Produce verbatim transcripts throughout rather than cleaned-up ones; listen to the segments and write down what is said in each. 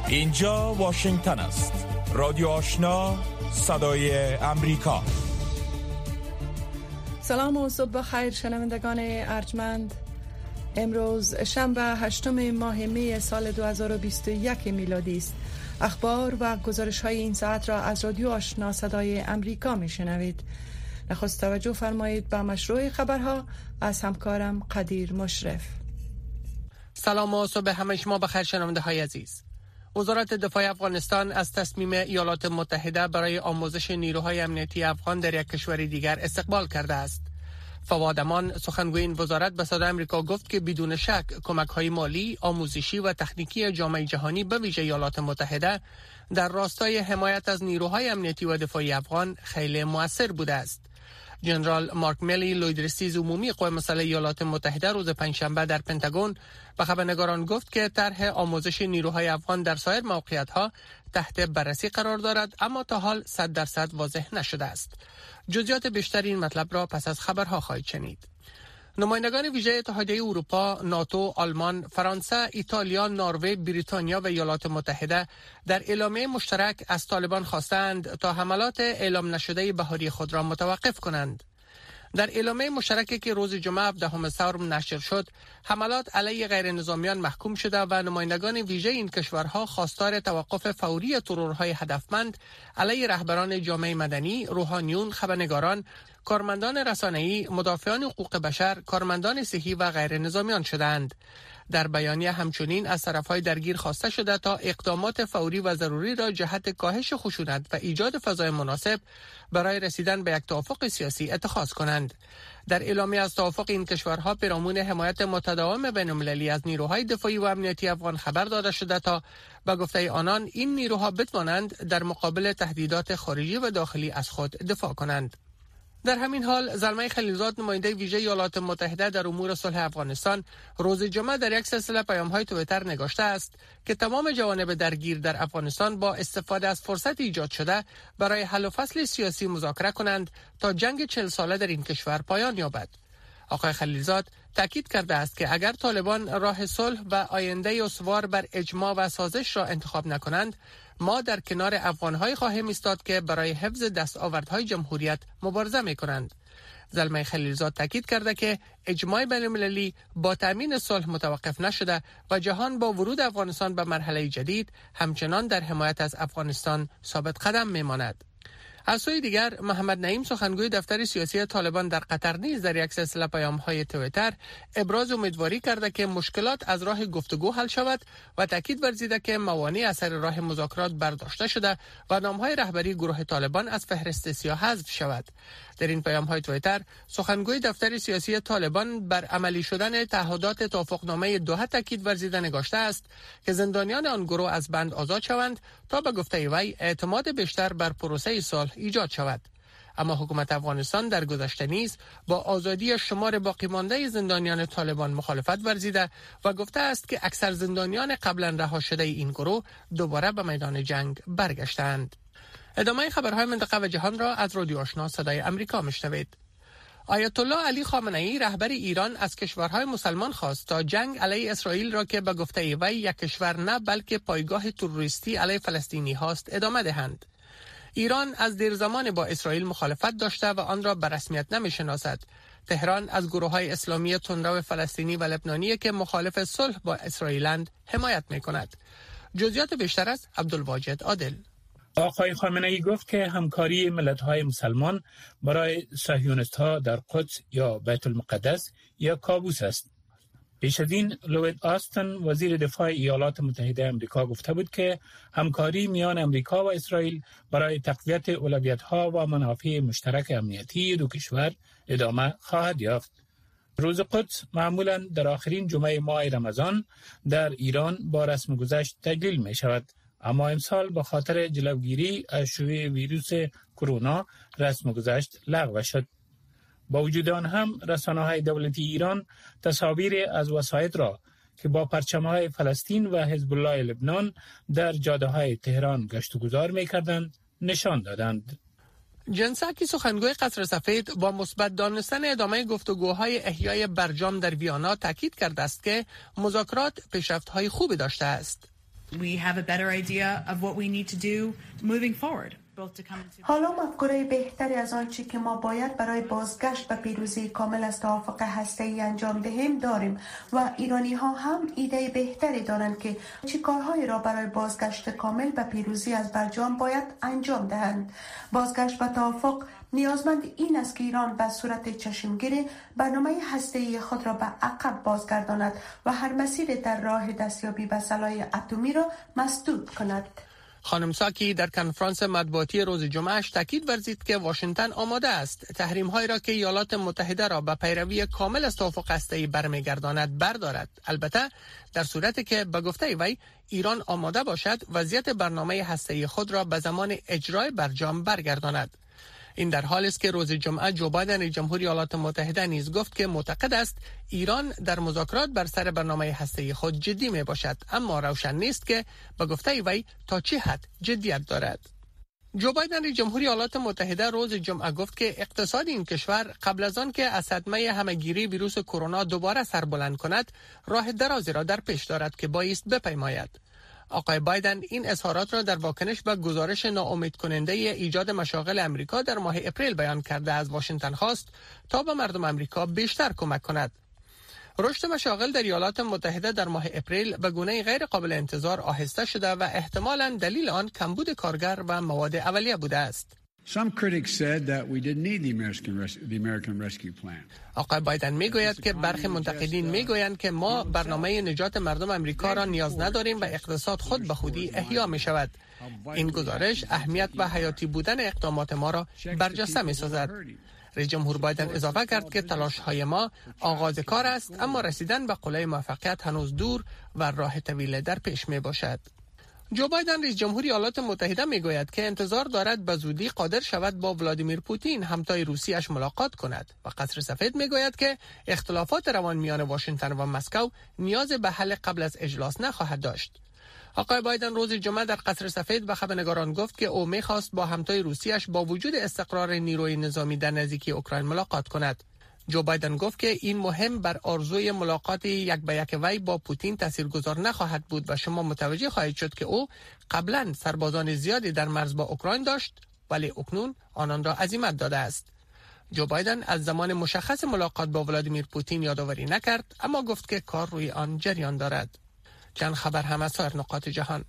اینجا واشنگتن است. رادیو آشنا، صدای امریکا. سلام و صبح بخیر شنوندگان ارجمند. امروز شنبه هشتم ماه می سال دو هزار و بیست و یک میلادی است. اخبار و گزارش های این ساعت را از رادیو آشنا صدای امریکا می شنوید. نخست توجه فرمایید به مشروع خبرها از همکارم قدیر مشرف. سلام و صبح همه شما بخیر شنونده های عزیز. وزارت دفاع افغانستان از تصمیم ایالات متحده برای آموزش نیروهای امنیتی افغان در یک کشور دیگر استقبال کرده است. فواد امان سخنگوی این وزارت به صدای آمریکا گفت که بدون شک کمک‌های مالی، آموزشی و تکنیکی جامعه جهانی به ویژه ایالات متحده در راستای حمایت از نیروهای امنیتی و دفاعی افغان خیلی مؤثر بوده است. جنرال مارک میلی لویدرسیز عمومی قوه مسلح ایالات متحده روز پنجشنبه در پنتاگون به خبرنگاران گفت که طرح آموزش نیروهای افغان در سایر موقعیت‌ها تحت بررسی قرار دارد، اما تا حال صد درصد واضح نشده است. جزئیات بیشتر این مطلب را پس از خبرها خواهید شنید. نمایندگان ویژه اتحادیه اروپا، ناتو، آلمان، فرانسه، ایتالیا، نروژ، بریتانیا و ایالات متحده در اعلامیه مشترک از طالبان خواستند تا حملات اعلام نشده بهاری خود را متوقف کنند. در اعلامیه مشترکی که روز جمعه هفدهم سرم نشر شد، حملات علیه غیر نظامیان محکوم شده و نمایندگان ویژه این کشورها خواستار توقف فوری ترورهای هدفمند علیه رهبران جامعه مدنی، روحانیون، خبرنگاران، کارمندان رسانه‌ای، مدافعان حقوق بشر، کارمندان صحی و غیر نظامیان شدند. در بیانیه همچنین از طرفهای درگیر خواسته شده تا اقدامات فوری و ضروری را جهت کاهش خشونت و ایجاد فضای مناسب برای رسیدن به یک توافق سیاسی اتخاذ کنند. در اعلامیه از توافق این کشورها پیرامون حمایت متداوم بین‌المللی از نیروهای دفاعی و امنیتی افغان خبر داده شده تا به گفته آنان این نیروها بتوانند در مقابل تهدیدات خارجی و داخلی از خود دفاع کنند. در همین حال زلمه خلیلزاد نماینده ویژه ایالات متحده در امور صلح افغانستان روز جمعه در یک سلسله پیام‌های توییتر نگاشته است که تمام جوانب درگیر در افغانستان با استفاده از فرصت ایجاد شده برای حل و فصل سیاسی مذاکره کنند تا جنگ چهل ساله در این کشور پایان یابد. آقای خلیلزاد تاکید کرده است که اگر طالبان راه صلح و آینده استوار بر اجماع و سازش را انتخاب نکنند، ما در کنار افغان‌های خواهیم ایستاد که برای حفظ دستاوردهای جمهوریت مبارزه می‌کنند. زلمه خلیلزاد تاکید کرده که اجماع بین‌المللی با تامین صلح متوقف نشده و جهان با ورود افغانستان به مرحله جدید همچنان در حمایت از افغانستان ثابت قدم می‌ماند. از سوی دیگر محمد نعیم سخنگوی دفتر سیاسی طالبان در قطر نیز در یک سلسله پیام‌های توییتر ابراز امیدواری کرده که مشکلات از راه گفتگو حل شود و تاکید ورزیده که موانع از سر راه مذاکرات برداشته شده و نام‌های رهبری گروه طالبان از فهرست سیاه حذف شود. در این پیام‌های توییتر سخنگوی دفتر سیاسی طالبان بر عملی شدن تعهدات توافقنامه دوحه تاکید ورزیده نگاشته است که زندانیان آن گروه از بند آزاد شوند تا به گفته وی اعتماد بیشتر بر پروسه صلح ایجاد شود. اما حکومت افغانستان در گذشته نیز با آزادی شمار باقی مانده زندانیان طالبان مخالفت ورزیده و گفته است که اکثر زندانیان قبلا رها شده این گروه دوباره به میدان جنگ برگشتند. ادامه خبرهای منطقه و جهان را از رادیو آشنا صدای امریکا میشنوید. آیت الله علی خامنه‌ای رهبر ایران از کشورهای مسلمان خواست تا جنگ علیه اسرائیل را که به گفته وی یک کشور نه بلکه پایگاه تروریستی علیه فلسطینی هاست ادامه دهند. ایران از دیر زمان با اسرائیل مخالفت داشته و آن را به رسمیت نمی‌شناسد. تهران از گروه‌های اسلامی تندرو فلسطینی و لبنانی که مخالف صلح با اسرائیلند حمایت می‌کند. جزئیات بیشتر از عبدالواجد عادل. آقای خامنه‌ای گفت که همکاری ملت‌های مسلمان برای صهیونیست‌ها در قدس یا بیت المقدس یا کابوس است. پیش از این لوید آستن وزیر دفاع ایالات متحده آمریکا گفته بود که همکاری میان آمریکا و اسرائیل برای تقویت اولویت‌ها و منافع مشترک امنیتی دو کشور ادامه خواهد یافت. روز قدس معمولاً در آخرین جمعه ماه رمضان در ایران با رسم گذشت تجلیل می شود، اما امسال به خاطر جلوگیری از شیوع ویروس کرونا رسم گذشت لغو شد. با وجود آن هم رسانه‌های دولتی ایران تصاویر از وسایط را که با پرچم‌های فلسطین و حزب الله لبنان در جاده‌های تهران گشت و گذار می‌کردند نشان دادند. جنساکی سخنگوی قصر سفید با مثبت دانستن ادامه گفتگوهای احیای برجام در ویانا تاکید کرده است که مذاکرات پیشرفت‌های خوبی داشته است. we have a better idea of what we need to do moving forward. حالا مفکوره بهتری از آنچه که ما باید برای بازگشت به پیروزی کامل از توافق هسته‌ای انجام دهیم داریم و ایرانی ها هم ایده بهتری دارند که چه کارهایی را برای بازگشت کامل به پیروزی از برجام باید انجام دهند. بازگشت به توافق نیازمند این است که ایران به صورت چشمگیر برنامه هسته‌ای خود را به عقب بازگرداند و هر مسیر در راه دستیابی به سلاح اتمی را مسدود کند. خانم ساکی در کنفرانس مطبوعاتی روز جمعهش تاکید ورزید که واشنگتن آماده است تحریم‌هایی را که ایالات متحده را به پیروی کامل از توافق هسته‌ای برمیگرداند بردارد، البته در صورتی که به گفته وی ایران آماده باشد وضعیت برنامه هسته‌ای خود را به زمان اجرای برجام برگرداند. این در حالی است که روز جمعه جو بایدن جمهوری ایالات متحده نیز گفت که معتقد است ایران در مذاکرات بر سر برنامه هسته‌ای خود جدی می باشد، اما روشن نیست که به گفته وی تا چه حد جدیت دارد. جو بایدن جمهوری ایالات متحده روز جمعه گفت که اقتصاد این کشور قبل از آن که از صدمه همهگیری ویروس کرونا دوباره سربلند کند راه درازی را در پیش دارد که بایست بپیماید. آقای بایدن این اظهارات را در واکنش به گزارش ناامید کننده ایجاد مشاغل امریکا در ماه اپریل بیان کرده از واشنگتن خواست تا به مردم امریکا بیشتر کمک کند. رشد مشاغل در ایالات متحده در ماه اپریل به گونه غیر قابل انتظار آهسته شده و احتمالاً دلیل آن کمبود کارگر و مواد اولیه بوده است. Some critics said that we didn't need the American, res- the American Rescue Plan. آقای بایدن میگوید که برخی منتقدین میگویند که ما برنامه نجات مردم امریکا را نیاز نداریم و اقتصاد خود به خودی احیا می شود. این گزارش اهمیت و حیاتی بودن اقدامات ما را برجسته می سازد. رئیس جمهور بایدن اضافه کرد که تلاش های ما آغاز کار است، اما رسیدن به قله موفقیت هنوز دور و راه طویل در پیش می باشد. جو بایدن رئیس جمهوری ایالات متحده میگوید که انتظار دارد به زودی قادر شود با ولادیمیر پوتین همتای روسیش ملاقات کند و قصر سفید میگوید که اختلافات روان میان واشنگتن و مسکو نیاز به حل قبل از اجلاس نخواهد داشت. آقای بایدن روز جمعه در قصر سفید به خبرنگاران گفت که او میخواست با همتای روسیش با وجود استقرار نیروی نظامی در نزدیکی اوکراین ملاقات کند. جو بایدن گفت که این مهم بر آرزوی ملاقات یک به یک وی با پوتین تاثیرگذار نخواهد بود و شما متوجه خواهید شد که او قبلا سربازان زیادی در مرز با اوکراین داشت ولی اکنون آنان را عزیمت داده است. جو بایدن از زمان مشخص ملاقات با ولادیمیر پوتین یادآوری نکرد، اما گفت که کار روی آن جریان دارد. چند خبر هم از سایر نقاط جهان.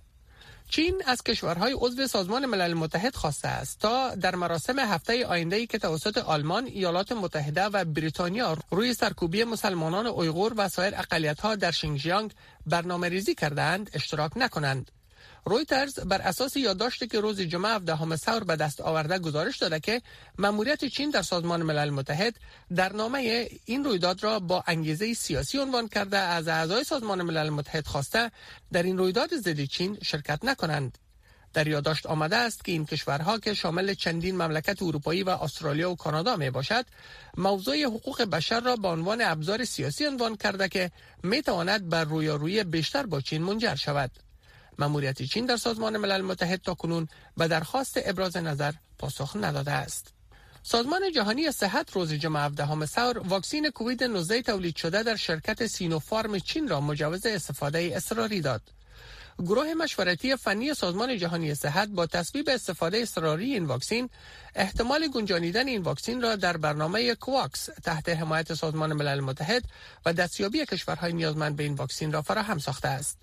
چین از کشورهای عضو سازمان ملل متحد خواسته است تا در مراسم هفته آینده‌ای که توسط آلمان، ایالات متحده و بریتانیا روی سرکوبی مسلمانان اویغور و سایر اقلیت‌ها در شینجیانگ برنامه‌ریزی کرده‌اند اشتراک نکنند. رویترز بر اساس یادداشتی که روز جمعه هفدهم ثور به دست آورده گزارش داده که مأموریت چین در سازمان ملل متحد در نامه این رویداد را با انگیزه سیاسی عنوان کرده از اعضای سازمان ملل متحد خواسته در این رویداد ضد چین شرکت نکنند. در یادداشت آمده است که این کشورها که شامل چندین مملکت اروپایی و استرالیا و کانادا می باشد، موضوع حقوق بشر را به عنوان ابزار سیاسی عنوان کرده که می تواند بر رویارویی بیشتر با چین منجر شود. مأموریت چین در سازمان ملل متحد تاکنون به درخواست ابراز نظر پاسخ نداده است. سازمان جهانی صحت روز جمعه هفدهم ثور واکسن کووید نوزده تولید شده در شرکت سینوفارم چین را مجوز استفاده اضطراری داد. گروه مشورتی فنی سازمان جهانی صحت با تصویب استفاده اضطراری این واکسن احتمال گنجانیدن این واکسن را در برنامه کواکس تحت حمایت سازمان ملل متحد و دستیابی کشورهای نیازمند به این واکسن را فراهم ساخته است.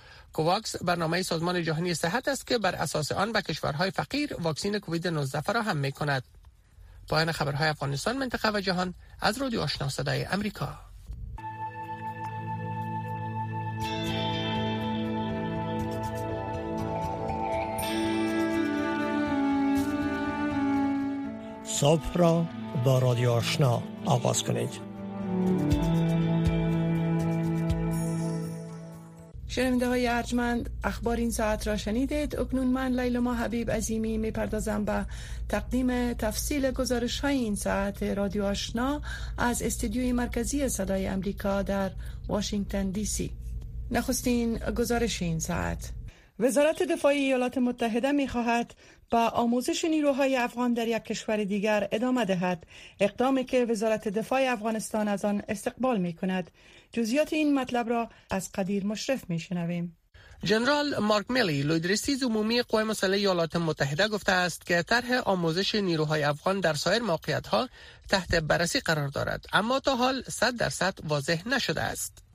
کواکس برنامه سازمان جهانی صحت است که بر اساس آن به کشورهای فقیر واکسن کووید نوزده فراهم می‌کند. پایان خبرهای افغانستان، منطقه و جهان از رادیو آشنا صدای امریکا. صبح را با رادیو آشنا آغاز کنید. شنونده های ارجمند، اخبار این ساعت را شنیدید. اکنون من لیلا حبیب عظیمی میپردازم به تقدیم تفصیل گزارش های این ساعت رادیو آشنا از استودیوی مرکزی صدای امریکا در واشنگتن دی سی. نخستین گزارش این ساعت: وزارت دفاع ایالات متحده می‌خواهد با آموزش نیروهای افغان در یک کشور دیگر ادامه دهد، اقدامی که وزارت دفاع افغانستان از آن استقبال می‌کند. جزئیات این مطلب را از قدیر مشرف می‌شنویم. جنرال مارک میلی لویدرسیز عمومی قوای مسلح ایالات متحده گفته است که طرح آموزش نیروهای افغان در سایر موقعیت‌ها تحت بررسی قرار دارد، اما تا حال صد درصد واضح نشده است.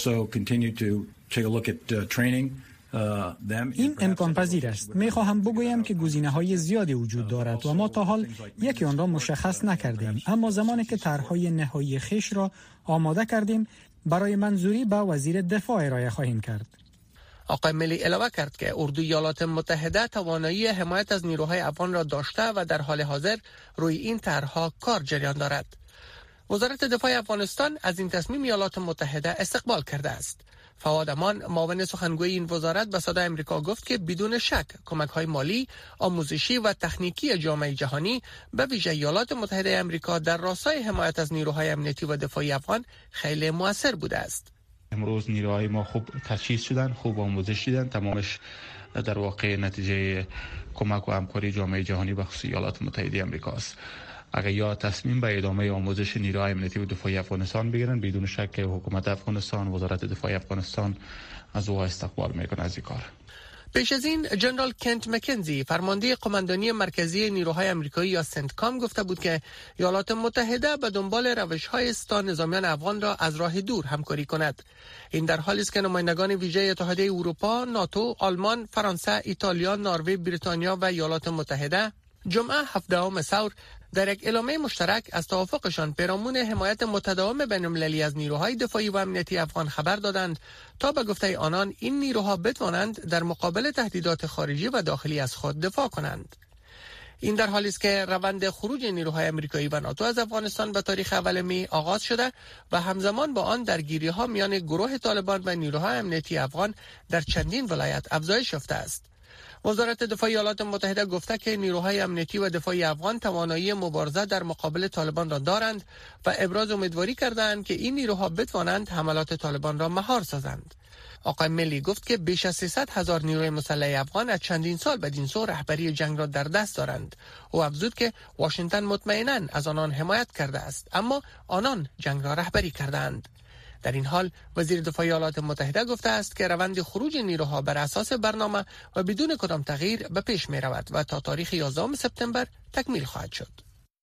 این امکان پذیر است. می خواهم بگویم که گزینه‌های زیادی وجود دارد و ما تا حال یکی آن را مشخص نکردیم، اما زمانی که طرح‌های نهایی خویش را آماده کردیم برای منظوری به وزیر دفاع ارائه خواهیم کرد. آقای ملی علاوه کرد که اردوی ایالات متحده توانایی حمایت از نیروهای افغان را داشته و در حال حاضر روی این طرح‌ها کار جریان دارد. وزارت دفاع افغانستان از این تصمیم ایالات متحده استقبال کرده است. فواد امان معاون سخنگوی این وزارت به صدای آمریکا گفت که بدون شک کمک‌های مالی، آموزشی و تکنیکی جامعه جهانی به ویژه ایالات متحده آمریکا در راستای حمایت از نیروهای امنیتی و دفاعی افغان خیلی مؤثر بوده است. امروز نیروهای ما خوب تجهیز شدن، خوب آموزش دیدن، تمامش در واقع نتیجه کمک و همکاری جامعه جهانی به خصوص ایالات متحده آمریکا است. اگر یا تصمیم به ادامه آموزش نیروهای امنیتی و دفاعی افغانستان بگیرن، بدون شک حکومت افغانستان، وزارت دفاع افغانستان از او استقبال میکنه از این کار. پیش از این جنرال کنت مکنزی فرمانده قماندانی مرکزی نیروهای آمریکایی یا سنتکام گفته بود که ایالات متحده به دنبال روش‌های است تا نظامیان افغان را از راه دور همکاری کند. این در حالی است که نمایندگان ویژه اتحادیه اروپا، ناتو، آلمان، فرانسه، ایتالیا، نروژ، بریتانیا و ایالات متحده جمعه هفدهم ثور در یک اعلامیه مشترک از توافقشان پیرامون حمایت متداوم بین‌المللی از نیروهای دفاعی و امنیتی افغان خبر دادند تا به گفته آنان این نیروها بتوانند در مقابل تهدیدات خارجی و داخلی از خود دفاع کنند. این در حالی است که روند خروج نیروهای آمریکایی و ناتو از افغانستان به تاریخ اول می آغاز شده و همزمان با آن درگیری‌ها میان گروه طالبان و نیروهای امنیتی افغان در چندین ولایت افزایش یافته است. وزارت دفاع ایالات متحده گفته که نیروهای امنیتی و دفاعی افغان توانایی مبارزه در مقابل طالبان را دارند و ابراز امیدواری کردند که این نیروها بتوانند حملات طالبان را مهار سازند. آقای ملی گفت که بیش از سیصد هزار نیروی مسلح افغان از چندین سال بدین سو رهبری جنگ را در دست دارند. او افزود که واشنگتن مطمئناً از آنان حمایت کرده است، اما آنان جنگ را رهبری کردند. در این حال وزیر دفاع ایالات متحده گفته است که روند خروج نیروها بر اساس برنامه و بدون کدام تغییر به پیش می رود و تا تاریخ یازدهم سپتامبر تکمیل خواهد شد.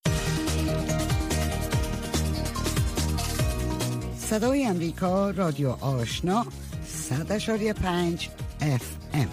صدای امریکا، رادیو آشنا، صد اشاری پنج اف ام.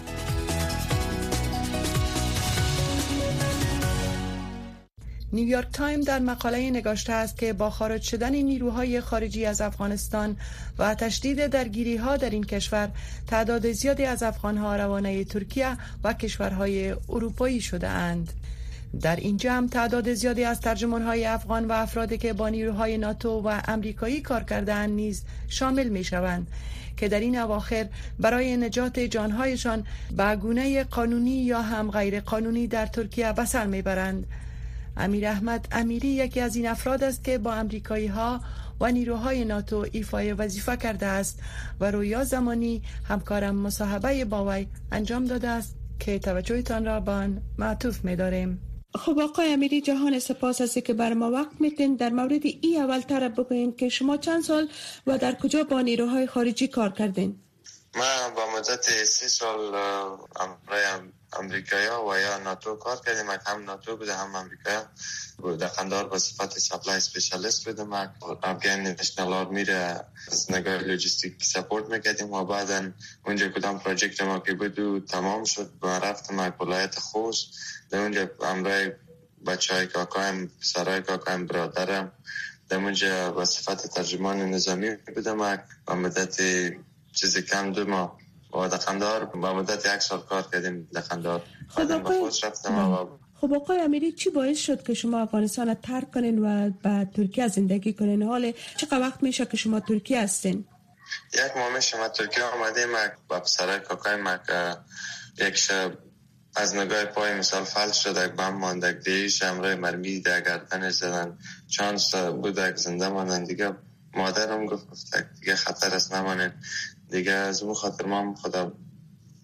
نیویورک تایم در مقاله نگاشته است که با خارج شدن نیروهای خارجی از افغانستان و تشدید درگیری‌ها در این کشور، تعداد زیادی از افغان‌ها روانه ترکیه و کشورهای اروپایی شده اند. در این جمع تعداد زیادی از ترجمان‌های افغان و افرادی که با نیروهای ناتو و امریکایی کار کرده‌اند نیز شامل می‌شوند که در این اواخر برای نجات جان‌هایشان به گونه قانونی یا هم غیر قانونی در ترکیه به سر می‌برند. امیر احمد امیری یکی از این افراد است که با امریکایی ها و نیروهای ناتو ایفای وظیفه کرده است و رویا زمانی همکارم مصاحبه با وی انجام داده است که توجهتان را به آن معطوف می داریم. خب آقای امیری، جهان سپاس است که بر ما وقت میتین. در مورد ای اول تر بگوین که شما چند سال و در کجا با نیروهای خارجی کار کردین؟ من با مدت سی سال امرای امریکایی و یا ناتو کار کردیم. هم ناتو بوده هم امریکایی. در قندهار به صفت سپلای اسپیشالیست بودم. افغان نشنال آرمی را از نگاه لوجستیک سپورت میکردیم و بعدا اونجا کدام پروژکت ما که بود تمام شد و رفتم ولایت خوست. در اونجا امرای بچه های کاکایم، پسرهای کاکایم، برادرم در اونجا به صفت ترجمان نظامی بودم و مدت چیزی کم دو ماه و در قندهار با مدت یک سال کار کردیم در قندهار. بعدم به خوست رفتم. و خب آقای امیری، چی باعث شد که شما افغانستان را ترک کنین و به ترکیه زندگی کنین؟ حال چقدر وقت میشه که شما ترکیه هستین؟ یک ماه میشه ما ترکیه آمدیم. با پسرای کاکای ما یک شب از نگاه پای مثال فلج شد، یک بم ماند، دیش امرای مرمی در گردنش زدن. چانس بود یک زنده ماندن. دیگه مادرم گفت دیگه خطر است نمانه دیگه. از اون خاطر ما خدا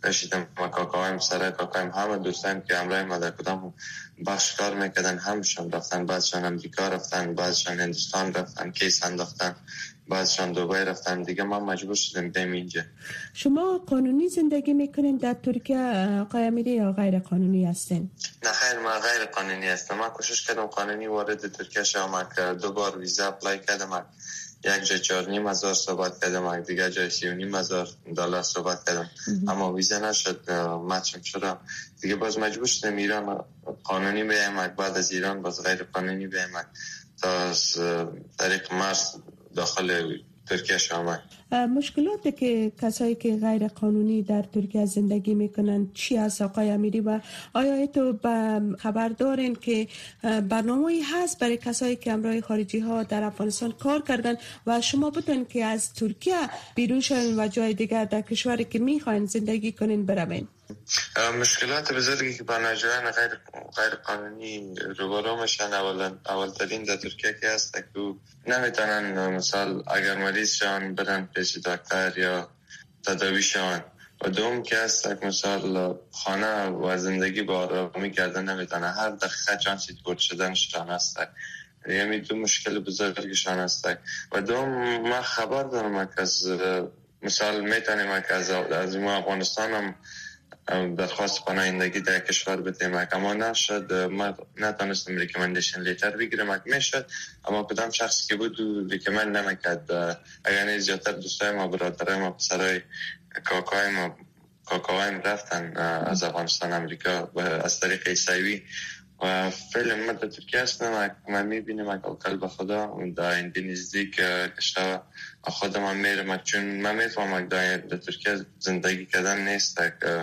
نشیدم. ما کاکایم سره کاکایم همه دوستان که همراه ما در کدام بخش کار میکردن همشون رفتن، بعضشان امریکا رفتن، بعضشان هندوستان رفتن، کیس انداختن، بعضشان دبی رفتن. دیگه ما مجبور شدیم بریم اینجا. شما قانونی زندگی میکنین در ترکیه آقای امیری یا غیر قانونی هستین؟ نه خیر، ما غیر قانونی هستم. ما کوشش کردم قانونی وارد ترکیه شوم، که دو بار ویزا اپلای کردم، یک جای چهار نیم هزار صحبت کردم، دیگه جای سی و نیم هزار دلار صحبت کردم، اما ویزا نشد. مچم شدم دیگه، باز مجبور شدم ایران قانونی بیایم، بعد از ایران باز غیر قانونی بیایم تا از طریق مرز داخل ترکیه شوم. مشکلاتی که کسایی که غیر قانونی در ترکیه زندگی میکنن چی هست آقای امیری؟ و آیا تو خبر دارین که برنامه‌ای هست برای کسایی که همراه خارجی ها در افغانستان کار کردن و شما بودن که از ترکیه بیرون شدن و جای دیگر در کشوری که میخواین زندگی کنین بروین؟ مشکلات بزرگی که بانجوان غیر غیر قانونی روبرو میشن، اولا اولترین در ترکیه که هست که نمیتونن مثال اگر مریض شون برن پیش دکتر یا تداوی شون، و دوم که هست که مثال خانه و زندگی با آرامی کردن نمیتونن، هر دقیقه چانسی تورد شدن شان هست. یعنی دو مشکل بزرگشان هست. و دوم ما خبر دارم که از مثال میتونیم که از از ما افغانستان هم درخواست پناهندگی در کشور بدیم، اما نشد. ما نتونستم ریکمندیشن لیتر بگیرم، میشد اما کدام شخص که بود ریکمند نمیکرد. اگر زیادتر دوستای ما، برادرای ما، پسرای کاکای ما کاکاوای رفتن از افغانستان امریکا و از طریق عیسوی و فعلا ما در ترکیه هستم. من میبینم که کل به خدا در این نزدیک کشور خودم هم میرم، چون من میفهمم در ترکیه زندگی کردن نیست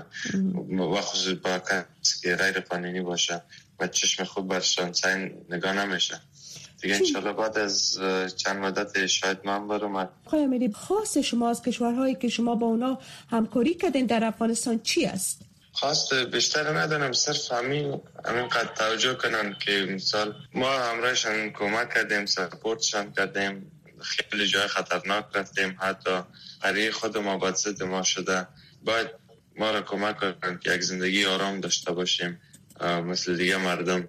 و خصوص با کسی که غیر قانونی باشه و چشم خوب برشان سعی نگاه نمیشه دیگه. انشالله بعد از چند مدت شاید من برم. آقای امیری، خاص شما از کشورهایی که شما با اونا همکاری کردین در افغانستان چی است؟ خواست بیشتر ندارم، صرف همین همین قد توجه کنن که مثال ما همراهشان کمک کردیم، سپورتشان کردیم، خیلی جای خطرناک رفتیم، حتی قریه خود ما بد ضد ما شده. باید ما را کمک کنن که یک زندگی آرام داشته باشیم مثل دیگه مردم.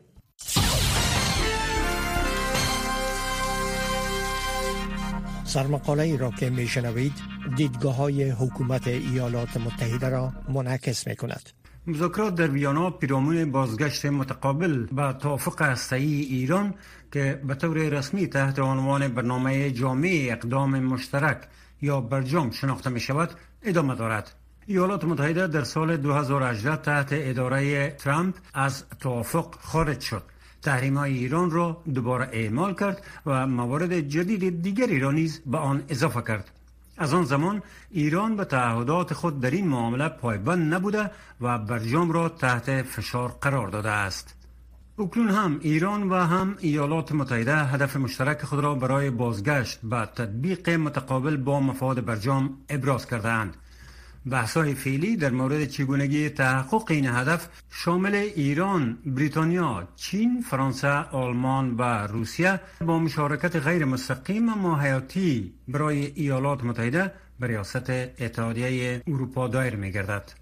سرمقاله ای را که می شنوید دیدگاه های حکومت ایالات متحده را منعکس می کند. مذاکرات در ویانا پیرامون بازگشت متقابل به توافق هسته‌ای ایران که به طور رسمی تحت عنوان برنامه جامع اقدام مشترک یا برجام شناخته می شود ادامه دارد. ایالات متحده در سال دو هزار و هجده تحت اداره ترامپ از توافق خارج شد. تحریم‌های ایران را دوباره اعمال کرد و موارد جدید دیگری را نیز به آن اضافه کرد. از آن زمان ایران به تعهدات خود در این معامله پایبند نبوده و برجام را تحت فشار قرار داده است. اکنون هم ایران و هم ایالات متحده هدف مشترک خود را برای بازگشت به تطبیق متقابل با مفاد برجام ابراز کرده‌اند. بحث‌های فعلی در مورد چگونگی تحقق این هدف شامل ایران، بریتانیا، چین، فرانسه، آلمان و روسیه با مشارکت غیر مستقیم اما حیاتی برای ایالات متحده به ریاست اتحادیه اروپا دایر می‌گردد.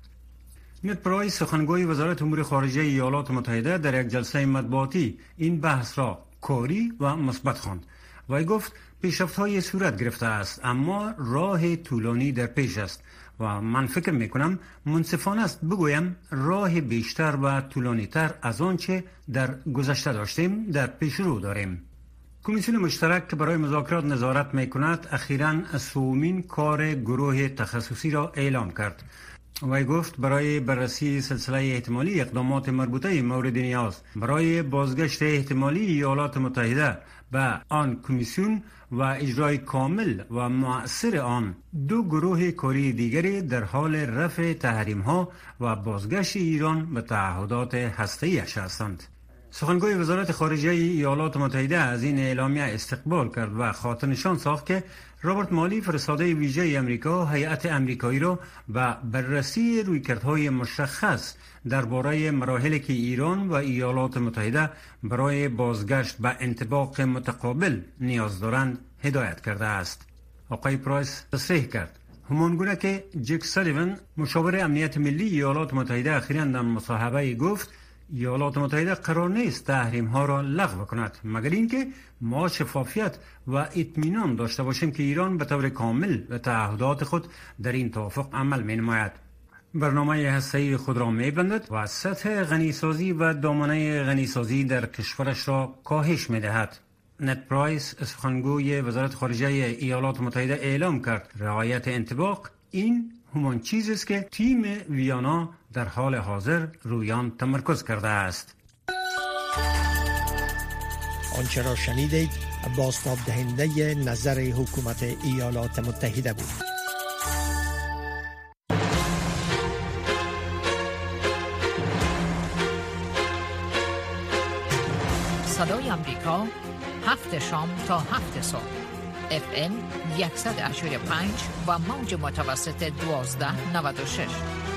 نت پرایس، سخنگوی وزارت امور خارجه ایالات متحده، در یک جلسه مطبوعاتی این بحث را کاری و مثبت خواند. وی گفت پیشرفت‌های صورت گرفته است اما راه طولانی در پیش است و من فکر میکنم منصفانه است بگویم راه بیشتر و طولانی‌تر از آنچه در گذشته داشتیم در پیش رو داریم. کمیسیون مشترک که برای مذاکرات نظارت میکند اخیراً سومین کار گروه تخصصی را اعلام کرد. وی گفت برای بررسی سلسله احتمالی اقدامات مربوطه مورد نیاز برای بازگشت احتمالی ایالات متحده به آن کمیسیون و اجرای کامل و مؤثر آن، دو گروه کاری دیگری در حال رفع تحریم ها و بازگشت ایران به تعهدات هسته‌ای هستند. سخنگوی وزارت خارجه ایالات متحده از این اعلامیه استقبال کرد و خاطر نشان ساخت که رابرت مالی، فرستاده ویژه امریکا، هیئت امریکایی را به بررسی رویکردهای مشخص درباره مراحلی که ایران و ایالات متحده برای بازگشت به انطباق متقابل نیاز دارند هدایت کرده است. آقای پرایس تصریح کرد همانگونه که جک سالیون مشاور امنیت ملی ایالات متحده اخیراً در مصاحبه گفت ایالات متحده قرار نیست تحریم ها را لغو کند مگر اینکه ما شفافیت و اطمینان داشته باشیم که ایران به طور کامل به تعهدات خود در این توافق عمل می نماید. برنامه هسته‌ای خود را می بندد و سطح غنیسازی و دامنه غنیسازی در کشورش را کاهش می دهد. نت پرایس سخنگوی وزارت خارجه ایالات متحده اعلام کرد رعایت انطباق این همان چیزی است که تیم ویانا در حال حاضر روی آن تمرکز کرده است. آنچه را شنیدید بازتاب دهنده نظر حکومت ایالات متحده بود. صدای امریکا هفت شام تا هفت صبح اف ام صد و پنج و موج متوسط دوازده نود و شش.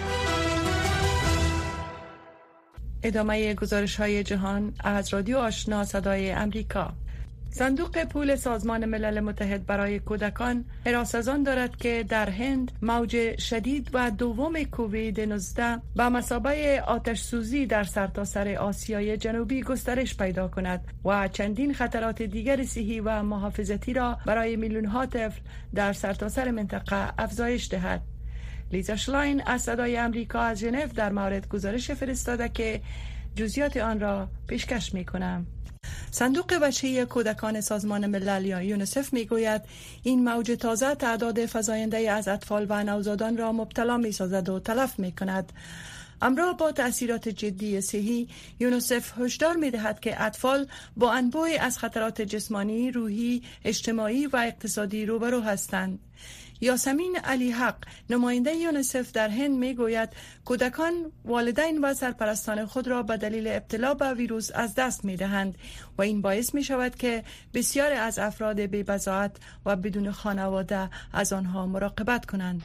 ادامه گزارش های جهان از رادیو آشنا صدای امریکا. صندوق پول سازمان ملل متحد برای کودکان حراس از آن دارد که در هند موج شدید و دوم کووید نوزده به مثابه آتش سوزی در سرتاسر آسیای جنوبی گسترش پیدا کند و چندین خطرات دیگر صحی و محافظتی را برای میلیون ها طفل در سرتاسر منطقه افزایش دهد. لیزا شلاین از صدای امریکا از ژنو در مورد گزارش فرستاده که جزئیات آن را پیشکش می‌کنم. صندوق بچه کودکان سازمان ملل یا یونیسف میگوید این موج تازه تعداد فزاینده از اطفال و نوزادان را مبتلا می‌سازد و تلف می‌کند. همراه با تأثیرات جدی صحی، یونیسف هشدار می‌دهد که اطفال با انواعی از خطرات جسمانی، روحی، اجتماعی و اقتصادی روبرو هستند. یاسمین علی حق نماینده یونیسف در هند میگوید کودکان والدین و سرپرستان خود را به دلیل ابتلا به ویروس از دست میدهند و این باعث می شود که بسیار از افراد بی‌بضاعت و بدون خانواده از آنها مراقبت کنند.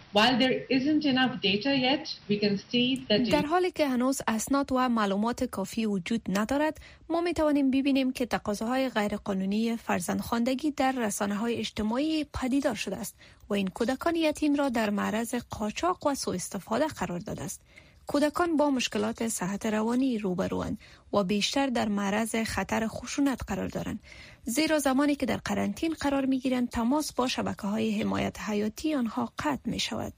در حالی که هنوز اسناد و معلومات کافی وجود ندارد، ما می توانیم ببینیم که تقاضاهای غیرقانونی فرزندخواندگی در رسانه‌های اجتماعی پدیدار شده است و این کودکان یتیم را در معرض قاچاق و سوء استفاده قرار داده است. کودکان با مشکلات صحت روانی روبروند و بیشتر در معرض خطر خشونت قرار دارند، زیرا زمانی که در قرنطین قرار می‌گیرند تماس با شبکه‌های حمایت حیاتی آنها قطع می‌شود.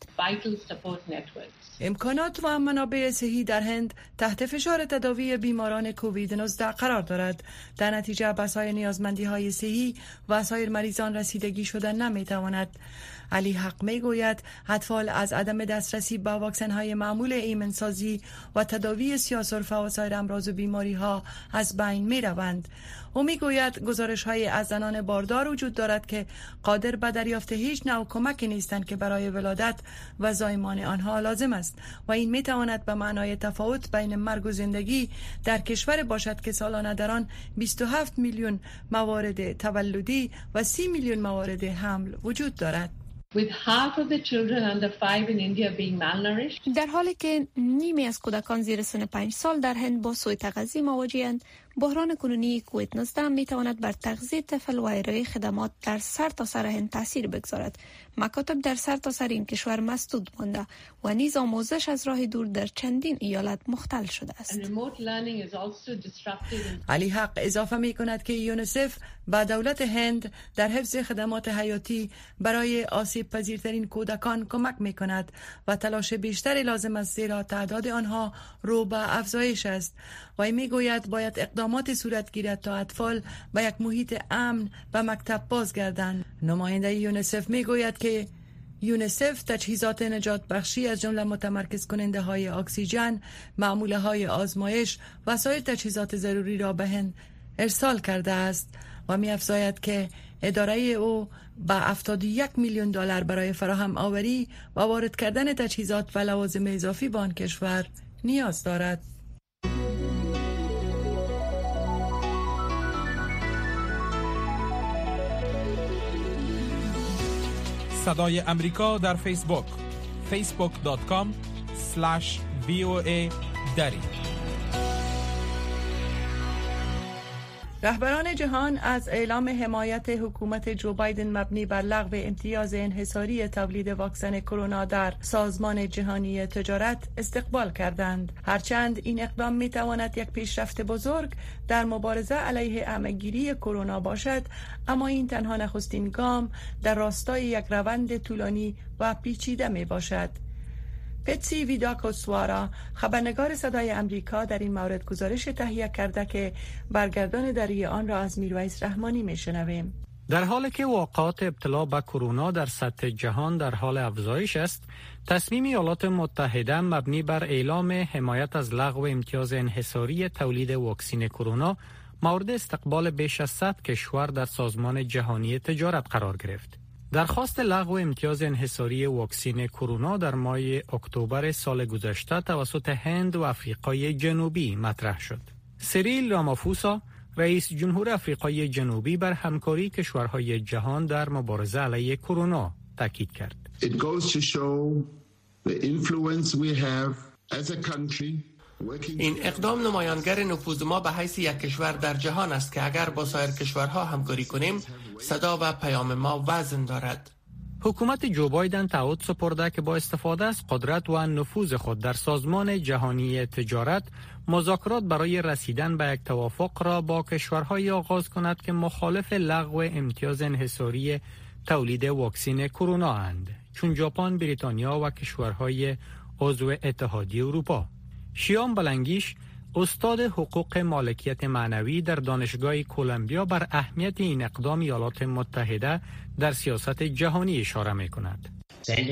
امکانات و منابع صحی در هند تحت فشار تداوی بیماران کووید نوزده قرار دارد. در نتیجه بسای نیازمندی‌های صحی و سایر مریضان رسیدگی شدن نمی‌تواند. علی حق میگوید اطفال از عدم دسترسی به واکسن‌های معمول ایمنسازی و تداوی سیاه‌سرفه و سایر امراض و بیماری‌ها از بین می‌روند. او میگوید گزارش‌های از زنان باردار وجود دارد که قادر به دریافت هیچ نوع کمکی نیستند که برای ولادت و زایمان آنها لازم است و این میتواند به معنای تفاوت بین مرگ و زندگی در کشور باشد که سالانه در آن بیست و هفت میلیون موارد تولدی و سی میلیون موارد حمل وجود دارد. With half of the children under five in India being malnourished. در حالی که نیمی از کودکان زیر سن پنج سال در هند با سوء تغذیه مواجه‌اند، بحران کنونی کووید نوزده میتواند بر تغذیه طفل و ارائه خدمات در سرتاسر هند تاثیر بگذارد. مکاتب در سرتاسر این کشور مسدود مانده و نیز آموزش از راه دور در چندین ایالت مختل شده است. علی حق اضافه می کند که یونیسف با دولت هند در حفظ خدمات حیاتی برای آسیب پذیرترین کودکان کمک می کند و تلاش بیشتری لازم است زیرا تعداد آنها رو به افزایش است و می گوید باید اقدامات صورت گیرد تا اطفال به یک محیط امن و مکتب بازگردند. نماینده یونیسف می گوید که یونیسف تجهیزات نجات بخشی از جمله متمرکز کننده های اکسیژن، معموله های آزمایش و سایر تجهیزات ضروری را به هند ارسال کرده است و می افزاید که اداره او با هفتاد و یک میلیون دلار برای فراهم آوری و وارد کردن تجهیزات و لوازم اضافی به آن کشور نیاز دارد. صدای امریکا در فیسبوک فیسبوک دات کام اسلش وی او ای دری. رهبران جهان از اعلام حمایت حکومت جو بایدن مبنی بر لغو امتیاز انحصاری تولید واکسن کرونا در سازمان جهانی تجارت استقبال کردند. هرچند این اقدام می تواند یک پیشرفت بزرگ در مبارزه علیه عمه‌گیری کرونا باشد، اما این تنها نخستین گام در راستای یک روند طولانی و پیچیده می باشد. پتسی ویداکوسوارا، خبرنگار صدای امریکا، در این مورد گزارش تهیه کرده که برگردان دری آن را از میرویس رحمانی میشنویم. در حالی که واقعات ابتلا به کرونا در سطح جهان در حال افزایش است، تصمیم ایالات متحده مبنی بر اعلام حمایت از لغو امتیاز انحصاری تولید واکسن کرونا مورد استقبال بیش از صد کشور در سازمان جهانی تجارت قرار گرفت. درخواست لغو امتیاز انحصاری واکسن کرونا در ماه اکتبر سال گذشته توسط هند و آفریقای جنوبی مطرح شد. سیریل رامافوسا، رئیس جمهور آفریقای جنوبی، بر همکاری کشورهای جهان در مبارزه علیه کرونا تاکید کرد. It goes to show the influence we have as a country. این اقدام نمایانگر نفوذ ما به حیث یک کشور در جهان است که اگر با سایر کشورها همکاری کنیم، صدا و پیام ما وزن دارد. حکومت جو بایدن تعهد سپرده که با استفاده از قدرت و نفوذ خود در سازمان جهانی تجارت مذاکرات برای رسیدن به یک توافق را با کشورهای آغاز کند که مخالف لغو امتیاز انحصاری تولید واکسن کرونا اند، چون ژاپن، بریتانیا و کشورهای عضو اتحادیه اروپا. شیام بلنگیش، استاد حقوق مالکیت معنوی در دانشگاه کلمبیا، بر اهمیت این اقدام ایالات متحده در سیاست جهانی اشاره می‌کند.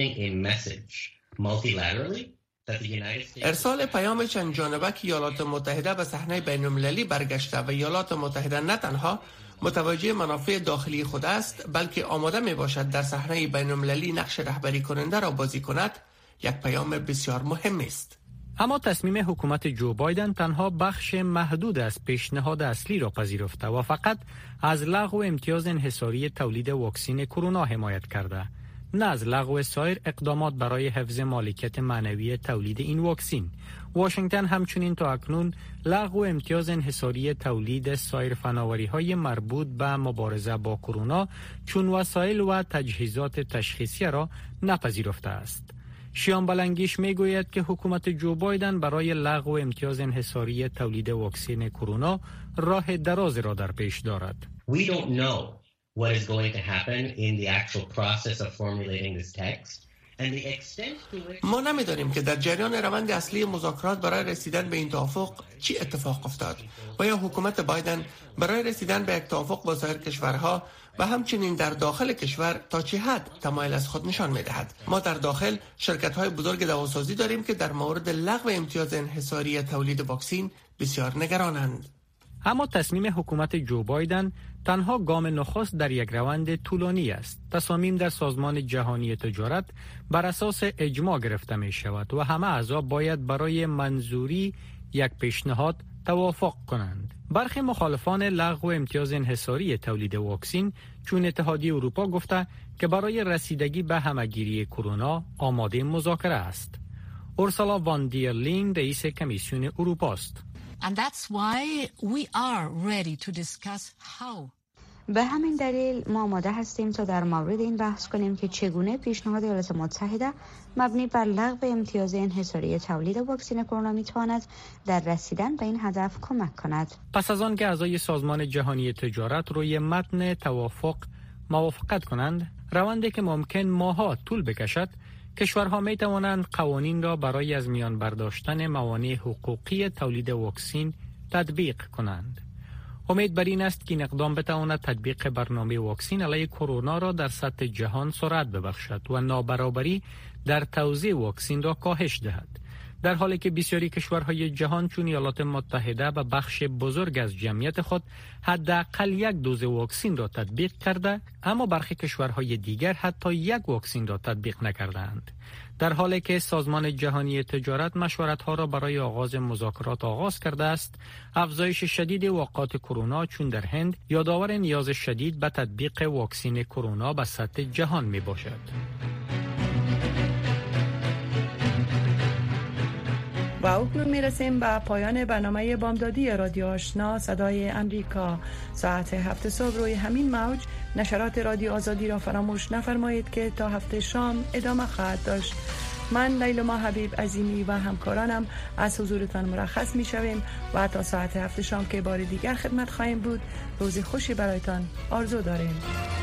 ارسال پیام چند جانبه که ایالات متحده به صحنه بین‌المللی برگشته و ایالات متحده نه تنها متوجه منافع داخلی خود است، بلکه آماده میباشد در صحنه بین‌المللی نقش رهبری کننده را بازی کند، یک پیام بسیار مهم است. اما تصمیم حکومت جو بایدن تنها بخش محدود از پیشنهاد اصلی را پذیرفته و فقط از لغو امتیاز انحصاری تولید واکسن کرونا حمایت کرده، نه از لغو سایر اقدامات برای حفظ مالکیت معنوی تولید این واکسن. واشنگتن همچنین تا اکنون لغو امتیاز انحصاری تولید سایر فناوری‌های مربوط به مبارزه با کرونا چون وسایل و تجهیزات تشخیصی را نپذیرفته است. شیام بلنگیش میگوید که حکومت جو بایدن برای لغو امتیاز انحصاری تولید واکسن کرونا راه دراز را در پیش دارد. We don't know what is going to happen in the actual process of formulating this text. ما نمیدانیم که در جریان روند اصلی مذاکرات برای رسیدن به این توافق چی اتفاق افتاد و یا حکومت بایدن برای رسیدن به یک توافق با سایر کشورها و همچنین در داخل کشور تا چه حد تمایل از خود نشان می‌دهد. ما در داخل شرکت‌های بزرگ دواسازی داریم که در مورد لغو امتیاز انحصاری تولید واکسن بسیار نگرانند. اما تصمیم حکومت جو بایدن تنها گام نخست در یک روند طولانی است. تصامیم در سازمان جهانی تجارت بر اساس اجماع گرفته می شود و همه اعضا باید برای منظوری یک پیشنهاد توافق کنند. برخی مخالفان لغو امتیاز انحصاری تولید واکسن چون اتحادیه اروپا گفته که برای رسیدگی به همه‌گیری کرونا آماده مذاکره است. اورسولا وان دیر لین رئیس کمیسیون اروپا است. And that's why we are ready to discuss how. به همین دلیل ما آماده هستیم تا در مورد این بحث کنیم که چگونه پیشنهاد ایالات متحده مبنی بر لغو امتیاز انحصاری تولید واکسن کرونا میتواند در رسیدن به این هدف کمک کند. پس از آن که اعضای سازمان جهانی تجارت روی متن توافق موافقت کنند، روندی که ممکن ماه‌ها طول بکشد، کشورها می توانند قوانین را برای از میان برداشتن موانع حقوقی تولید واکسن تطبیق کنند. امید بر این است که این اقدام بتواند تطبیق برنامه واکسن علیه کرونا را در سطح جهان سرعت ببخشد و نابرابری در توزیع واکسن را کاهش دهد. در حالی که بسیاری کشورهای جهان چون ایالات متحده به بخش بزرگ از جمعیت خود حداقل یک دوز واکسن را تطبیق کرده، اما برخی کشورهای دیگر حتی یک واکسن را تطبیق نکردند. در حالی که سازمان جهانی تجارت مشورت‌ها را برای آغاز مذاکرات آغاز کرده است، افزایش شدید وقایع کرونا چون در هند یادآور نیاز شدید به تطبیق واکسن کرونا به سطح جهان میباشد. و اکنون میرسیم به پایان برنامه بامدادی رادیو آشنا صدای امریکا. ساعت هفت صبح روی همین موج نشرات رادیو آزادی را فراموش نفرمایید که تا هفت شام ادامه خواهد داشت. من لیلما حبیب عظیمی و همکارانم از حضورتان مرخص می شویم و تا ساعت هفت شام که بار دیگر خدمت خواهیم بود، روزی خوشی برایتان آرزو داریم.